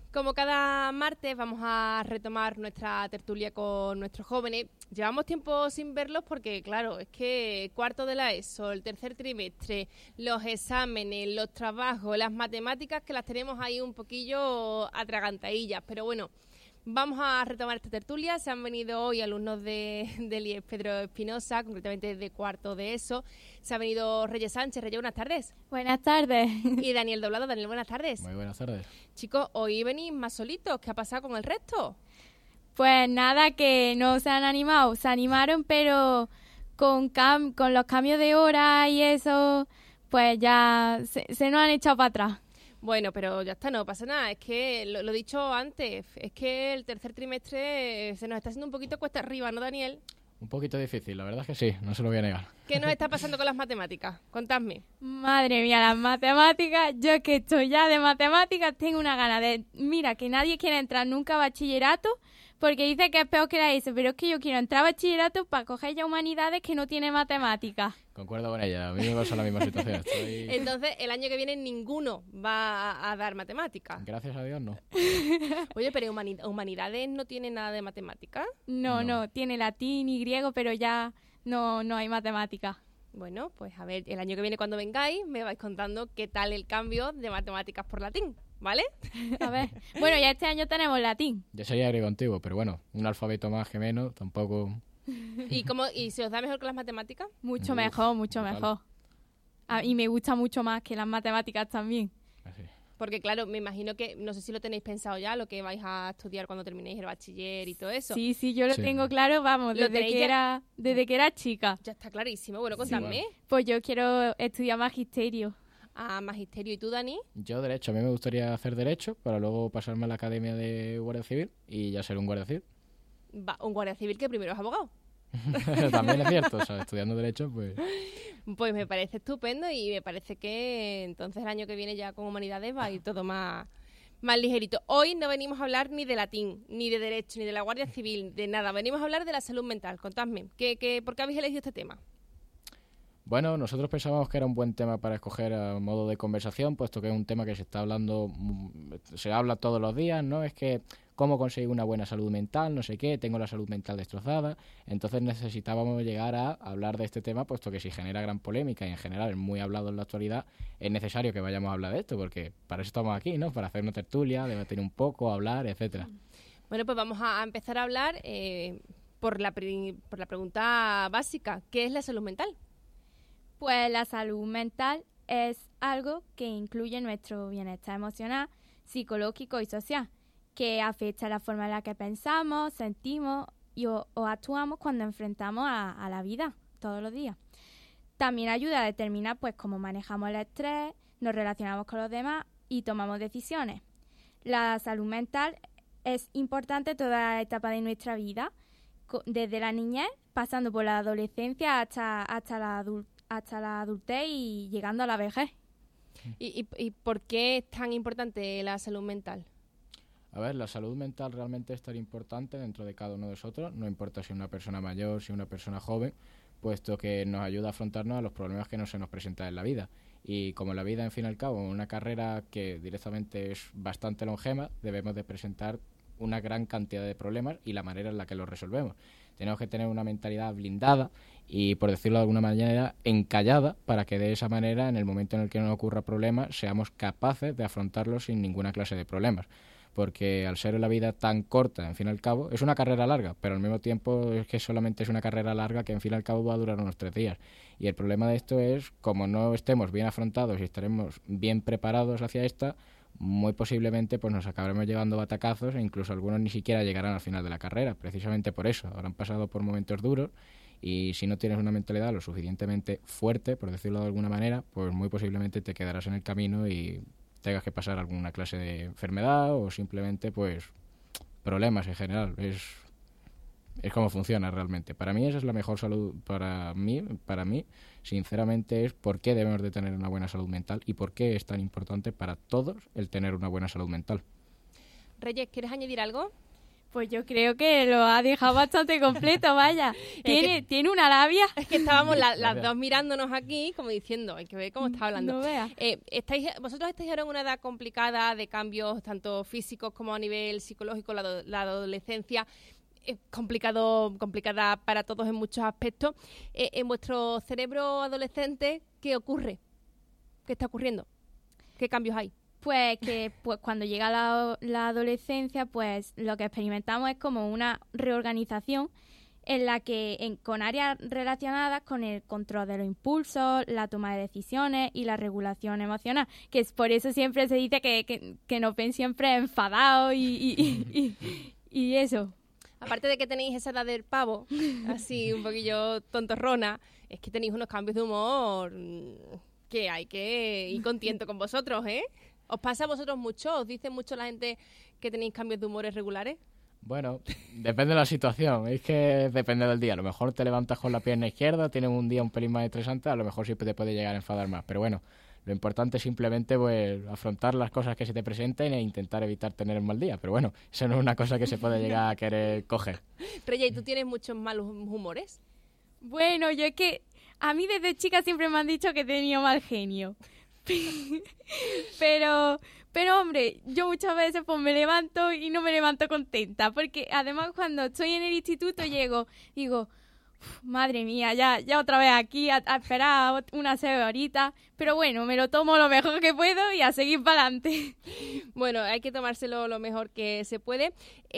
Como cada martes vamos a retomar nuestra tertulia con nuestros jóvenes. Llevamos tiempo sin verlos porque, claro, es que cuarto de la ESO, el tercer trimestre, los exámenes, los trabajos, las matemáticas, que las tenemos ahí un poquillo atragantadillas. Pero bueno, vamos a retomar esta tertulia. Se han venido hoy alumnos del IES Pedro Espinosa, concretamente de cuarto de ESO. Se ha venido Reyes Sánchez. Reyes, buenas tardes. Buenas tardes. Y Daniel Doblado. Daniel, buenas tardes. Muy buenas tardes. Chicos, hoy venís más solitos. ¿Qué ha pasado con el resto? Pues nada, que no se han animado. Se animaron, pero con los cambios de hora y eso, pues ya se nos han echado para atrás. Bueno, pero ya está, no pasa nada. Es que, lo he dicho antes, es que el tercer trimestre se nos está haciendo un poquito cuesta arriba, ¿no, Daniel? Un poquito difícil, la verdad es que sí, no se lo voy a negar. ¿Qué nos está pasando con las matemáticas? Contadme. Madre mía, las matemáticas. Yo que estoy ya de matemáticas tengo una gana de... Mira, que nadie quiere entrar nunca a bachillerato porque dice que es peor que la ESO, pero es que yo quiero entrar a bachillerato para coger ya humanidades que no tiene matemáticas. Concuerdo con ella, a mí me pasa la misma situación. Entonces, el año que viene ninguno va a dar matemáticas. Gracias a Dios, no. Oye, pero humanidades no tiene nada de matemáticas. No, tiene latín y griego, pero ya no hay matemáticas. Bueno, pues a ver, el año que viene cuando vengáis me vais contando qué tal el cambio de matemáticas por latín, ¿vale? A ver, bueno, ya este año tenemos latín. Yo sería griego antiguo, pero bueno, un alfabeto más que menos, tampoco... ¿Y se os da mejor que las matemáticas? Mucho mejor. Y me gusta mucho más que las matemáticas también. Así. Porque claro, me imagino que, no sé si lo tenéis pensado ya, lo que vais a estudiar cuando terminéis el bachiller y todo eso. Sí, yo lo tengo claro, vamos, desde que era chica. Ya está clarísimo. Bueno, contadme. Sí. Pues yo quiero estudiar magisterio. Ah, magisterio. ¿Y tú, Dani? Yo Derecho, a mí me gustaría hacer Derecho para luego pasarme a la Academia de Guardia Civil y ya ser un guardia civil. Un guardia civil que primero es abogado. También es cierto, o sea, estudiando Derecho, pues... Pues me parece estupendo y me parece que entonces el año que viene ya con Humanidades va a ir todo más ligerito. Hoy no venimos a hablar ni de latín, ni de Derecho, ni de la Guardia Civil, de nada. Venimos a hablar de la salud mental. Contadme, ¿por qué habéis elegido este tema? Bueno, nosotros pensábamos que era un buen tema para escoger a modo de conversación, puesto que es un tema que se está hablando, se habla todos los días, ¿no? Es que cómo conseguir una buena salud mental, no sé qué, tengo la salud mental destrozada, entonces necesitábamos llegar a hablar de este tema, puesto que si genera gran polémica y en general es muy hablado en la actualidad, es necesario que vayamos a hablar de esto, porque para eso estamos aquí, ¿no? Para hacer una tertulia, debatir un poco, hablar, etcétera. Bueno, pues vamos a empezar a hablar por la pregunta básica, ¿qué es la salud mental? Pues la salud mental es algo que incluye nuestro bienestar emocional, psicológico y social, que afecta la forma en la que pensamos, sentimos o actuamos cuando enfrentamos a la vida todos los días. También ayuda a determinar pues cómo manejamos el estrés, nos relacionamos con los demás y tomamos decisiones. La salud mental es importante toda la etapa de nuestra vida, desde la niñez, pasando por la adolescencia hasta la adultez y llegando a la vejez. ¿Y por qué es tan importante la salud mental? A ver, la salud mental realmente es tan importante dentro de cada uno de nosotros, no importa si una persona mayor, si una persona joven, puesto que nos ayuda a afrontarnos a los problemas que no se nos presentan en la vida. Y como la vida, en fin y al cabo, es una carrera que directamente es bastante longeva, debemos de presentar una gran cantidad de problemas y la manera en la que los resolvemos. Tenemos que tener una mentalidad blindada y, por decirlo de alguna manera, encallada, para que de esa manera, en el momento en el que nos ocurra problemas, seamos capaces de afrontarlos sin ninguna clase de problemas. Porque al ser la vida tan corta, en fin y al cabo, es una carrera larga, pero al mismo tiempo es que solamente es una carrera larga que en fin y al cabo va a durar unos 3 días. Y el problema de esto es, como no estemos bien afrontados y estaremos bien preparados hacia esta, muy posiblemente pues nos acabaremos llevando batacazos e incluso algunos ni siquiera llegarán al final de la carrera, precisamente por eso. Habrán pasado por momentos duros y si no tienes una mentalidad lo suficientemente fuerte, por decirlo de alguna manera, pues muy posiblemente te quedarás en el camino y tengas que pasar alguna clase de enfermedad o simplemente pues problemas en general. Es como funciona realmente. Para mí esa es la mejor salud. Para mí sinceramente es por qué debemos de tener una buena salud mental y por qué es tan importante para todos el tener una buena salud mental. Reyes, ¿quieres añadir algo? Pues yo creo que lo ha dejado bastante completo, vaya. Tiene una labia. Es que estábamos las dos mirándonos aquí, como diciendo, hay que ver cómo está hablando. No veas. Vosotros estáis ahora en una edad complicada de cambios, tanto físicos como a nivel psicológico, la adolescencia. Es complicada para todos en muchos aspectos. En vuestro cerebro adolescente, ¿qué ocurre? ¿Qué está ocurriendo? ¿Qué cambios hay? Pues que cuando llega la adolescencia, pues lo que experimentamos es como una reorganización en la que con áreas relacionadas con el control de los impulsos, la toma de decisiones y la regulación emocional, que es por eso siempre se dice que nos ven siempre enfadados y eso. Aparte de que tenéis esa edad del pavo, así un poquillo tontorrona, es que tenéis unos cambios de humor que hay que ir contento con vosotros, ¿eh? ¿Os pasa a vosotros mucho? ¿Os dice mucho la gente que tenéis cambios de humores regulares? Bueno, depende de la situación, es que depende del día. A lo mejor te levantas con la pierna izquierda, tienes un día un pelín más estresante, a lo mejor sí te puede llegar a enfadar más. Pero bueno, lo importante es simplemente pues afrontar las cosas que se te presenten e intentar evitar tener un mal día. Pero bueno, eso no es una cosa que se puede llegar a querer coger. Reyes, ¿y tú tienes muchos malos humores? Bueno, yo es que a mí desde chica siempre me han dicho que he tenido mal genio. Pero hombre, yo muchas veces pues me levanto y no me levanto contenta, porque además cuando estoy en el instituto digo, madre mía, ya otra vez aquí a esperar unas horitas, pero bueno, me lo tomo lo mejor que puedo y a seguir para adelante. Bueno, hay que tomárselo lo mejor que se puede.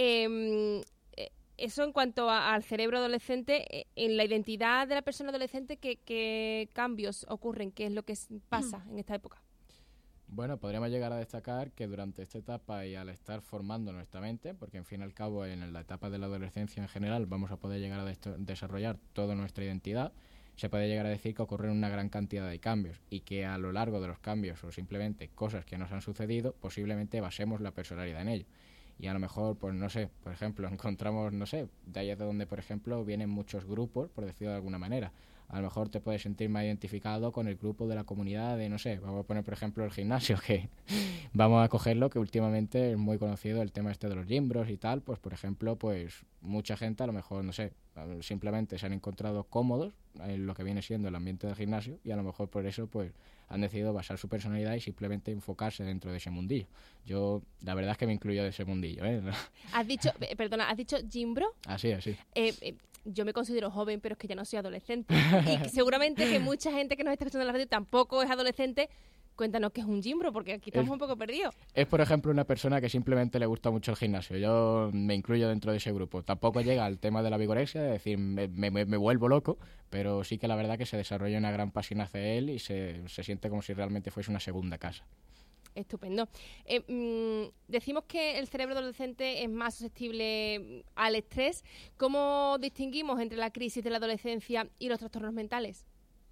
Eso en cuanto al cerebro adolescente, en la identidad de la persona adolescente, ¿qué cambios ocurren? ¿Qué es lo que pasa en esta época? Bueno, podríamos llegar a destacar que durante esta etapa y al estar formando nuestra mente, porque en fin y al cabo en la etapa de la adolescencia en general vamos a poder llegar a desarrollar toda nuestra identidad, se puede llegar a decir que ocurren una gran cantidad de cambios y que a lo largo de los cambios o simplemente cosas que nos han sucedido, posiblemente basemos la personalidad en ello. Y a lo mejor, pues no sé, por ejemplo, encontramos, no sé, de ahí es de donde, por ejemplo, vienen muchos grupos, por decirlo de alguna manera. A lo mejor te puedes sentir más identificado con el grupo de la comunidad de, no sé, vamos a poner, por ejemplo, el gimnasio, que vamos a cogerlo, que últimamente es muy conocido el tema este de los gimbros y tal, pues, por ejemplo, pues mucha gente a lo mejor, no sé, simplemente se han encontrado cómodos en lo que viene siendo el ambiente del gimnasio y a lo mejor por eso, pues, han decidido basar su personalidad y simplemente enfocarse dentro de ese mundillo. Yo, la verdad es que me incluyo de ese mundillo, ¿eh? ¿Has dicho gimbro? Así. Yo me considero joven, pero es que ya no soy adolescente. Y seguramente que mucha gente que nos está escuchando en la radio tampoco es adolescente. Cuéntanos qué es un gimbro, porque aquí estamos un poco perdidos. Es, por ejemplo, una persona que simplemente le gusta mucho el gimnasio. Yo me incluyo dentro de ese grupo. Tampoco llega al tema de la vigorexia, es decir, me vuelvo loco, pero sí que la verdad que se desarrolla una gran pasión hacia él y se siente como si realmente fuese una segunda casa. Estupendo. Decimos que el cerebro adolescente es más susceptible al estrés. ¿Cómo distinguimos entre la crisis de la adolescencia y los trastornos mentales?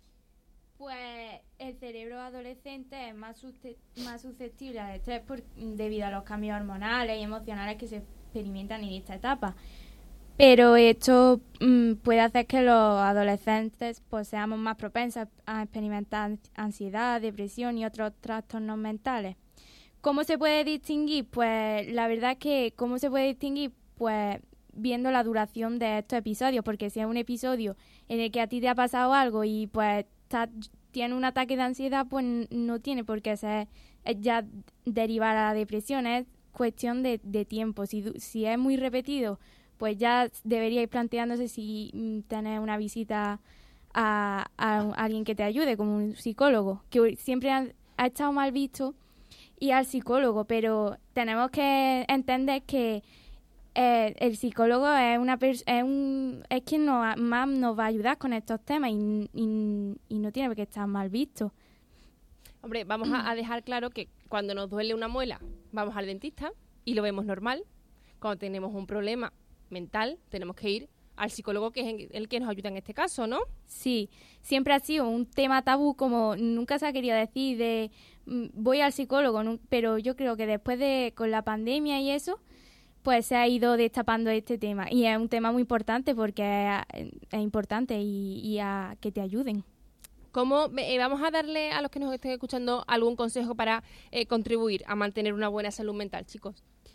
Pues el cerebro adolescente es más susceptible al estrés debido a los cambios hormonales y emocionales que se experimentan en esta etapa. Pero esto puede hacer que los adolescentes pues seamos más propensos a experimentar ansiedad, depresión y otros trastornos mentales. ¿Cómo se puede distinguir? Pues la verdad es que ¿cómo se puede distinguir? Pues viendo la duración de estos episodios, porque si es un episodio en el que a ti te ha pasado algo y pues tiene un ataque de ansiedad, pues no tiene por qué ser ya derivar a la depresión, es cuestión de tiempo. Si es muy repetido, pues ya deberíais planteándose si tener una visita a alguien que te ayude, como un psicólogo, que siempre ha estado mal visto, y al psicólogo, pero tenemos que entender que el psicólogo es quien más nos va a ayudar con estos temas y no tiene por qué estar mal visto. Hombre, vamos a dejar claro que cuando nos duele una muela vamos al dentista y lo vemos normal. Cuando tenemos un problema mental tenemos que ir al psicólogo, que es el que nos ayuda en este caso, ¿no? Sí, siempre ha sido un tema tabú, como nunca se ha querido decir de voy al psicólogo, pero yo creo que después con la pandemia y eso, pues se ha ido destapando este tema y es un tema muy importante porque es importante y a que te ayuden. ¿Cómo vamos a darle a los que nos estén escuchando algún consejo para contribuir a mantener una buena salud mental, chicos?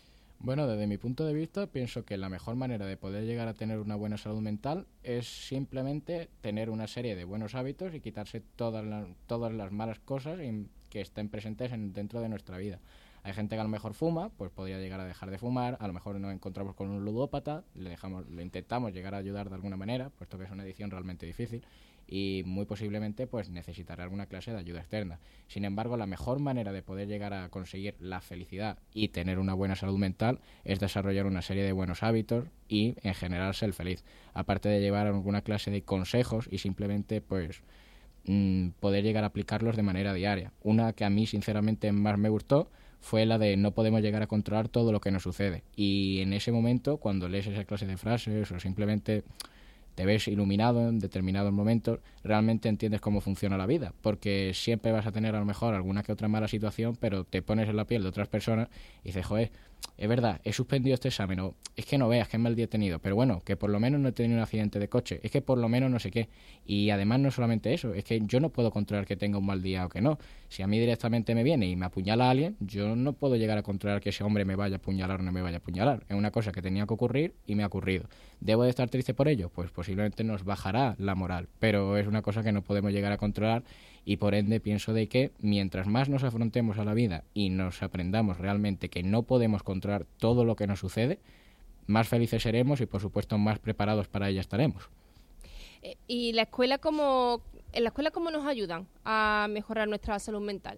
Bueno, desde mi punto de vista, pienso que la mejor manera de poder llegar a tener una buena salud mental es simplemente tener una serie de buenos hábitos y quitarse todas las malas cosas que estén presentes dentro de nuestra vida. Hay gente que a lo mejor fuma, pues podría llegar a dejar de fumar. A lo mejor nos encontramos con un ludópata, le intentamos llegar a ayudar de alguna manera, puesto que es una adicción realmente difícil, y muy posiblemente pues necesitará alguna clase de ayuda externa. Sin embargo, la mejor manera de poder llegar a conseguir la felicidad y tener una buena salud mental es desarrollar una serie de buenos hábitos y en general ser feliz, aparte de llevar alguna clase de consejos y simplemente pues poder llegar a aplicarlos de manera diaria. Una que a mí sinceramente más me gustó fue la de no podemos llegar a controlar todo lo que nos sucede, y en ese momento, cuando lees esa clase de frases o simplemente te ves iluminado en determinados momentos, realmente entiendes cómo funciona la vida, porque siempre vas a tener a lo mejor alguna que otra mala situación, pero te pones en la piel de otras personas y dices, joder, es verdad, he suspendido este examen, o es que no veas qué mal día he tenido, pero bueno, que por lo menos no he tenido un accidente de coche, es que por lo menos no sé qué. Y además no solamente eso, es que yo no puedo controlar que tenga un mal día o que no. Si a mí directamente me viene y me apuñala a alguien, yo no puedo llegar a controlar que ese hombre me vaya a apuñalar o no me vaya a apuñalar. Es una cosa que tenía que ocurrir y me ha ocurrido. ¿Debo de estar triste por ello? Pues posiblemente nos bajará la moral, pero es una cosa que no podemos llegar a controlar, y por ende pienso de que mientras más nos afrontemos a la vida y nos aprendamos realmente que no podemos controlar todo lo que nos sucede, más felices seremos y por supuesto más preparados para ella estaremos. ¿Y en la escuela cómo nos ayudan a mejorar nuestra salud mental?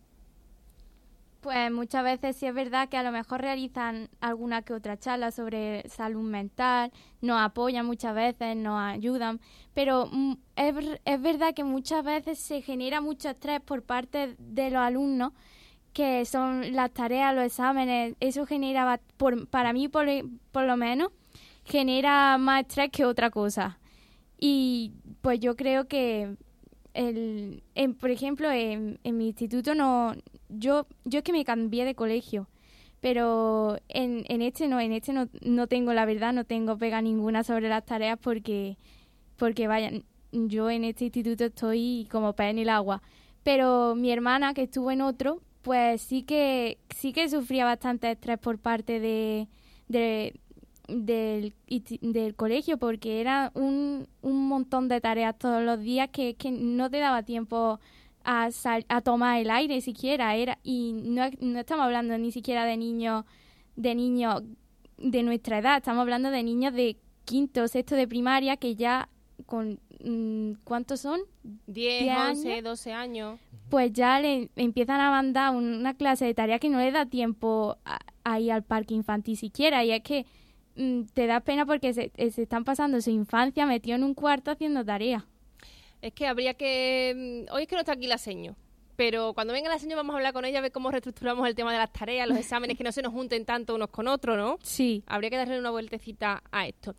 Pues muchas veces sí es verdad que a lo mejor realizan alguna que otra charla sobre salud mental, nos apoyan muchas veces, nos ayudan, pero es verdad que muchas veces se genera mucho estrés por parte de los alumnos, que son las tareas, los exámenes. Eso genera, para mí por lo menos, genera más estrés que otra cosa. Y pues yo creo que por ejemplo, en mi instituto yo es que me cambié de colegio, pero en este no tengo, la verdad, no tengo pega ninguna sobre las tareas porque vaya, yo en este instituto estoy como pez en el agua. Pero mi hermana, que estuvo en otro, pues sí que sufría bastante estrés por parte del colegio, porque era un montón de tareas todos los días que no te daba tiempo a tomar el aire siquiera. Y no estamos hablando ni siquiera de niños de nuestra edad, estamos hablando de niños de quinto o sexto de primaria que ya con ¿cuántos son? 10, 11, 12 años. Pues ya le empiezan a mandar una clase de tarea que no le da tiempo a ir al parque infantil siquiera, y es que te da pena porque se están pasando su infancia metido en un cuarto haciendo tareas. Es que habría que... Hoy es que no está aquí la seño, pero cuando venga la seño vamos a hablar con ella, a ver cómo reestructuramos el tema de las tareas, los exámenes, que no se nos junten tanto unos con otros, ¿no? Sí. Habría que darle una vueltecita a esto.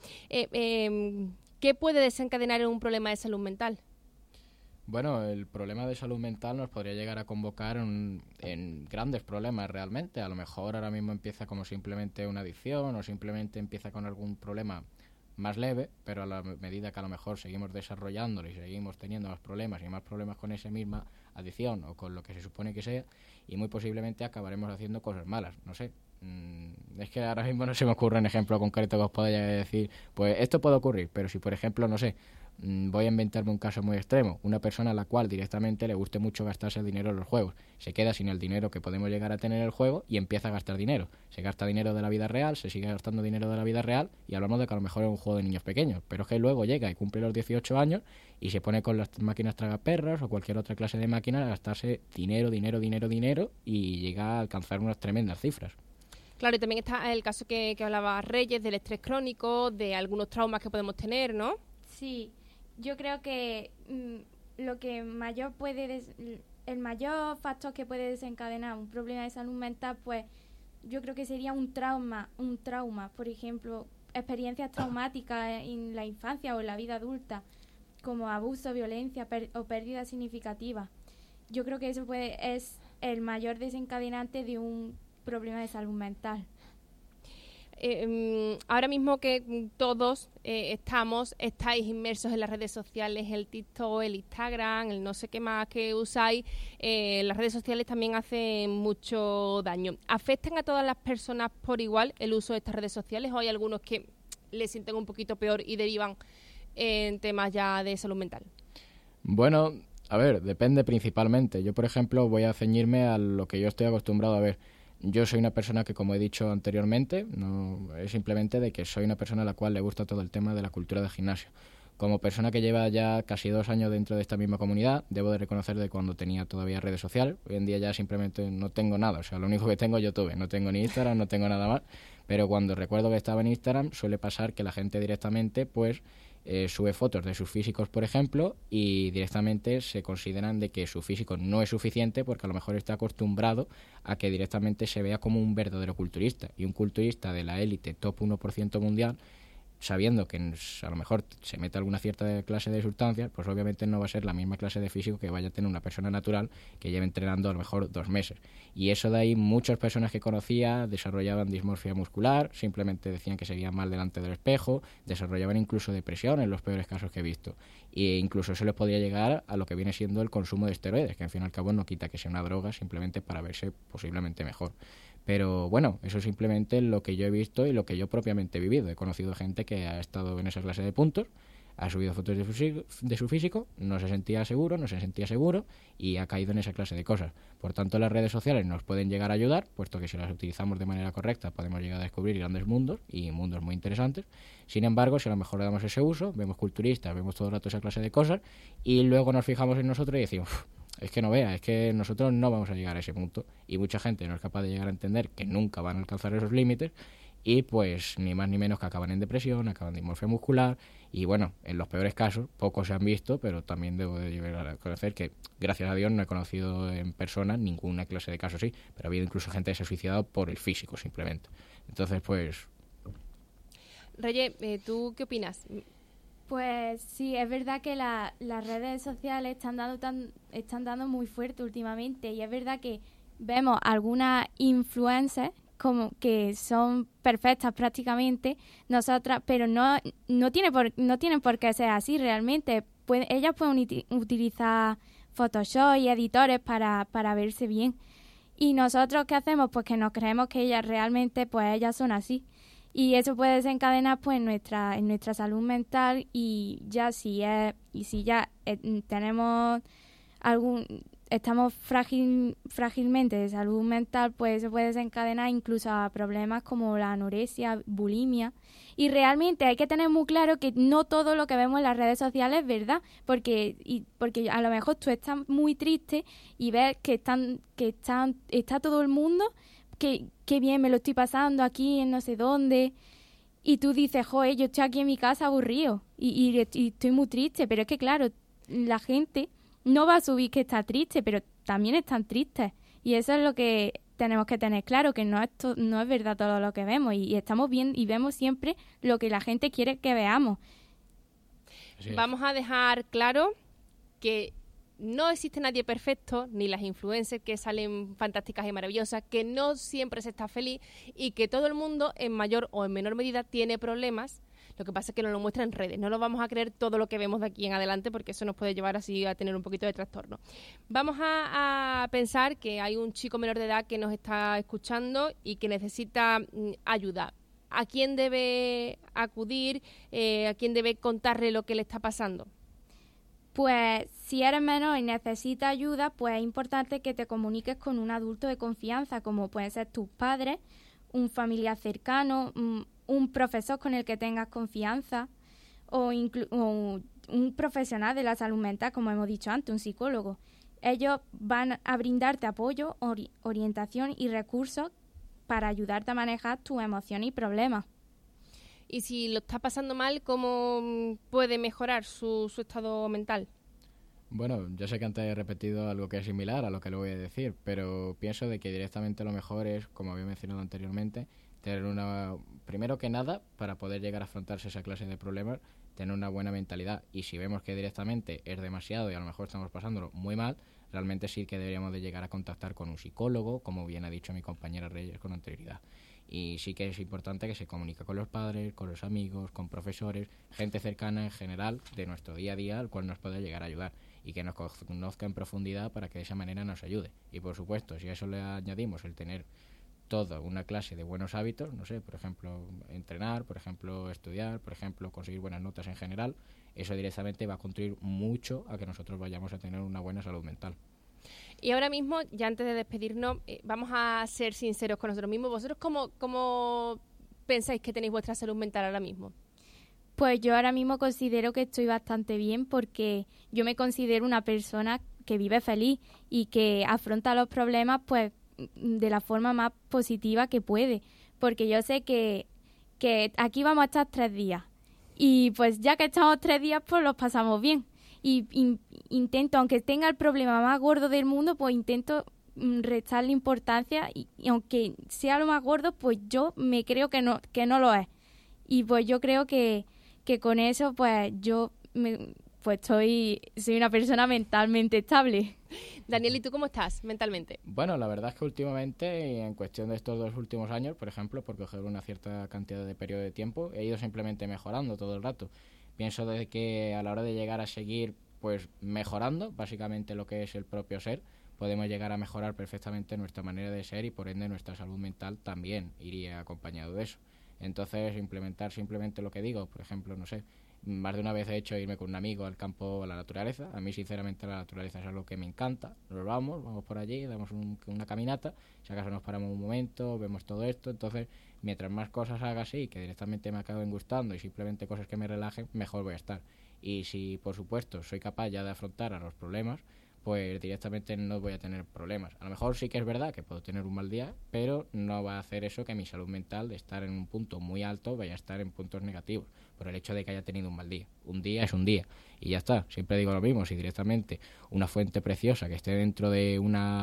¿Qué puede desencadenar un problema de salud mental? Bueno, el problema de salud mental nos podría llegar a convocar en grandes problemas realmente. A lo mejor ahora mismo empieza como simplemente una adicción, o simplemente empieza con algún problema más leve, pero a la medida que a lo mejor seguimos desarrollándolo y seguimos teniendo más problemas con esa misma adicción o con lo que se supone que sea, y muy posiblemente acabaremos haciendo cosas malas, no sé. Es que ahora mismo no se me ocurre un ejemplo concreto que os pueda decir, pues esto puede ocurrir, pero si por ejemplo, no sé, voy a inventarme un caso muy extremo, una persona a la cual directamente le guste mucho gastarse el dinero en los juegos, se queda sin el dinero que podemos llegar a tener en el juego y empieza a gastar dinero, se gasta dinero de la vida real, se sigue gastando dinero de la vida real, y hablamos de que a lo mejor es un juego de niños pequeños, pero es que luego llega y cumple los 18 años y se pone con las máquinas tragaperras o cualquier otra clase de máquina a gastarse dinero y llega a alcanzar unas tremendas cifras. Claro, y también está el caso que hablaba Reyes, del estrés crónico, de algunos traumas que podemos tener, ¿no? Sí, yo creo que lo que mayor el mayor factor que puede desencadenar un problema de salud mental, pues yo creo que sería un trauma, por ejemplo, experiencias traumáticas en la infancia o en la vida adulta, como abuso, violencia o pérdida significativa. Yo creo que eso es el mayor desencadenante de un problema de salud mental. ahora mismo que todos estáis inmersos en las redes sociales, el TikTok, el Instagram, el no sé qué más que usáis, las redes sociales también hacen mucho daño. ¿Afectan a todas las personas por igual el uso de estas redes sociales o hay algunos que les sienten un poquito peor y derivan en temas ya de salud mental? Bueno, a ver, depende principalmente. Yo, por ejemplo, voy a ceñirme a lo que yo estoy acostumbrado a ver. Yo soy una persona que, como he dicho anteriormente, no es simplemente de que soy una persona a la cual le gusta todo el tema de la cultura del gimnasio. Como persona que lleva ya casi 2 años dentro de esta misma comunidad, debo de reconocer de cuando tenía todavía redes sociales. Hoy en día ya simplemente no tengo nada. O sea, lo único que tengo YouTube. No tengo ni Instagram, no tengo nada más. Pero cuando recuerdo que estaba en Instagram, suele pasar que la gente directamente, pues, sube fotos de sus físicos, por ejemplo, y directamente se consideran de que su físico no es suficiente porque a lo mejor está acostumbrado a que directamente se vea como un verdadero culturista. Y un culturista de la élite top 1% mundial, sabiendo que a lo mejor se mete alguna cierta clase de sustancias, pues obviamente no va a ser la misma clase de físico que vaya a tener una persona natural que lleve entrenando a lo mejor 2 meses. Y eso de ahí muchas personas que conocía desarrollaban dismorfia muscular, simplemente decían que se veían mal delante del espejo, desarrollaban incluso depresión en los peores casos que he visto. E incluso eso les podía llegar a lo que viene siendo el consumo de esteroides, que al fin y al cabo no quita que sea una droga, simplemente para verse posiblemente mejor. Pero bueno, eso es simplemente lo que yo he visto y lo que yo propiamente he vivido. He conocido gente que ha estado en esa clase de puntos, ha subido fotos de su físico, no se sentía seguro y ha caído en esa clase de cosas. Por tanto, las redes sociales nos pueden llegar a ayudar, puesto que si las utilizamos de manera correcta podemos llegar a descubrir grandes mundos y mundos muy interesantes. Sin embargo, si a lo mejor le damos ese uso, vemos culturistas, vemos todo el rato esa clase de cosas y luego nos fijamos en nosotros y decimos... Es que no vea, es que nosotros no vamos a llegar a ese punto y mucha gente no es capaz de llegar a entender que nunca van a alcanzar esos límites y pues ni más ni menos que acaban en depresión, acaban de dismorfia muscular y bueno, en los peores casos, pocos se han visto, pero también debo de llegar a conocer que gracias a Dios no he conocido en persona ninguna clase de casos así, pero ha habido incluso gente que se ha suicidado por el físico simplemente. Entonces pues... Reyes, ¿tú qué opinas? Pues sí, es verdad que las redes sociales están dando muy fuerte últimamente y es verdad que vemos algunas influencers como que son perfectas prácticamente nosotras, pero no tienen por qué ser así realmente. Ellas pueden utilizar Photoshop y editores para verse bien. Y nosotros, ¿qué hacemos? Pues que nos creemos que ellas realmente, pues ellas son así. Y eso puede desencadenar pues en nuestra salud mental y ya tenemos estamos frágilmente de salud mental, pues eso puede desencadenar incluso a problemas como la anorexia, bulimia. Y realmente hay que tener muy claro que no todo lo que vemos en las redes sociales es verdad, porque a lo mejor tú estás muy triste y ves que está todo el mundo qué bien me lo estoy pasando aquí en no sé dónde, y tú dices, joder, yo estoy aquí en mi casa aburrido y estoy muy triste, pero es que claro, la gente no va a subir que está triste, pero también están tristes, y eso es lo que tenemos que tener claro, que no es verdad todo lo que vemos, y estamos bien y vemos siempre lo que la gente quiere que veamos. Vamos a dejar claro que no existe nadie perfecto, ni las influencers que salen fantásticas y maravillosas, que no siempre se está feliz y que todo el mundo en mayor o en menor medida tiene problemas. Lo que pasa es que nos lo muestra en redes. No lo vamos a creer todo lo que vemos de aquí en adelante porque eso nos puede llevar así a tener un poquito de trastorno. Vamos a pensar que hay un chico menor de edad que nos está escuchando y que necesita ayuda. ¿A quién debe acudir? ¿A quién debe contarle lo que le está pasando? Pues si eres menor y necesitas ayuda, pues es importante que te comuniques con un adulto de confianza, como pueden ser tus padres, un familiar cercano, un profesor con el que tengas confianza o un profesional de la salud mental, como hemos dicho antes, un psicólogo. Ellos van a brindarte apoyo, orientación y recursos para ayudarte a manejar tus emociones y problemas. Y si lo está pasando mal, ¿cómo puede mejorar su estado mental? Bueno, yo sé que antes he repetido algo que es similar a lo que le voy a decir, pero pienso de que directamente lo mejor es, como había mencionado anteriormente, tener primero que nada, para poder llegar a afrontarse esa clase de problemas, tener una buena mentalidad. Y si vemos que directamente es demasiado y a lo mejor estamos pasándolo muy mal, realmente sí que deberíamos de llegar a contactar con un psicólogo, como bien ha dicho mi compañera Reyes con anterioridad. Y sí que es importante que se comunique con los padres, con los amigos, con profesores, gente cercana en general de nuestro día a día, al cual nos puede llegar a ayudar y que nos conozca en profundidad para que de esa manera nos ayude. Y por supuesto, si a eso le añadimos el tener toda una clase de buenos hábitos, no sé, por ejemplo, entrenar, por ejemplo, estudiar, por ejemplo, conseguir buenas notas en general, eso directamente va a contribuir mucho a que nosotros vayamos a tener una buena salud mental. Y ahora mismo, ya antes de despedirnos, vamos a ser sinceros con nosotros mismos. ¿Vosotros cómo pensáis que tenéis vuestra salud mental ahora mismo? Pues yo ahora mismo considero que estoy bastante bien porque yo me considero una persona que vive feliz y que afronta los problemas pues de la forma más positiva que puede. Porque yo sé que aquí vamos a estar 3 días y pues ya que estamos 3 días pues los pasamos bien. Y intento, aunque tenga el problema más gordo del mundo, pues intento restarle importancia y aunque sea lo más gordo, pues yo me creo que no lo es. Y pues yo creo que con eso pues soy una persona mentalmente estable. Daniel, ¿y tú cómo estás mentalmente? Bueno, la verdad es que últimamente, en cuestión de estos 2 últimos años, por ejemplo, por coger una cierta cantidad de periodo de tiempo, he ido simplemente mejorando todo el rato. Pienso de que a la hora de llegar a seguir pues mejorando básicamente lo que es el propio ser, podemos llegar a mejorar perfectamente nuestra manera de ser y por ende nuestra salud mental también iría acompañado de eso. Entonces implementar simplemente lo que digo, por ejemplo, no sé, más de una vez he hecho irme con un amigo al campo, a la naturaleza. A mí sinceramente la naturaleza es algo que me encanta. Nos vamos por allí, damos una caminata, si acaso nos paramos un momento, vemos todo esto. Entonces mientras más cosas haga así, que directamente me acaben gustando y simplemente cosas que me relajen, mejor voy a estar. Y si por supuesto soy capaz ya de afrontar a los problemas, pues directamente no voy a tener problemas. A lo mejor sí que es verdad que puedo tener un mal día, pero no va a hacer eso que mi salud mental de estar en un punto muy alto vaya a estar en puntos negativos por el hecho de que haya tenido un mal día. Un día es un día y ya está. Siempre digo lo mismo, si directamente una fuente preciosa que esté dentro de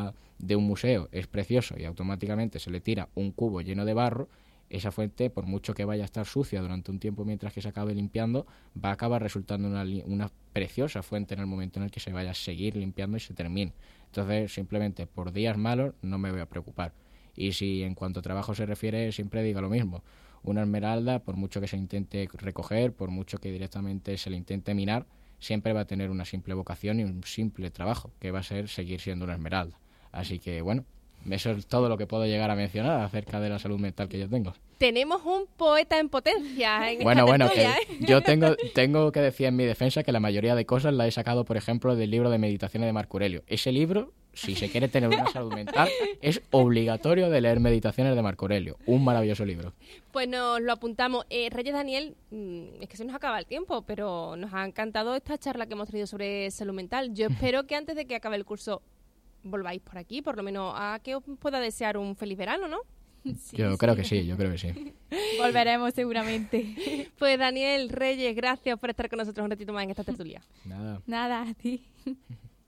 un museo es precioso y automáticamente se le tira un cubo lleno de barro, esa fuente, por mucho que vaya a estar sucia durante un tiempo mientras que se acabe limpiando, va a acabar resultando una preciosa fuente en el momento en el que se vaya a seguir limpiando y se termine. Entonces, simplemente por días malos no me voy a preocupar. Y si en cuanto a trabajo se refiere, siempre digo lo mismo. Una esmeralda, por mucho que se intente recoger, por mucho que directamente se le intente minar, siempre va a tener una simple vocación y un simple trabajo, que va a ser seguir siendo una esmeralda. Así que, bueno, eso es todo lo que puedo llegar a mencionar acerca de la salud mental que yo tengo. Tenemos un poeta en potencia en bueno, esta tertulia, que yo tengo que decir en mi defensa que la mayoría de cosas las he sacado, por ejemplo, del libro de Meditaciones de Marco Aurelio. Ese libro, si se quiere tener una salud mental, es obligatorio de leer Meditaciones de Marco Aurelio. Un maravilloso libro. Pues nos lo apuntamos. Reyes Daniel, es que se nos acaba el tiempo, pero nos ha encantado esta charla que hemos tenido sobre salud mental. Yo espero que antes de que acabe el curso volváis por aquí, por lo menos a que os pueda desear un feliz verano, ¿no? Sí, yo creo que sí. Volveremos seguramente. Pues Daniel, Reyes, gracias por estar con nosotros un ratito más en esta tertulia. Nada. Nada, a ti.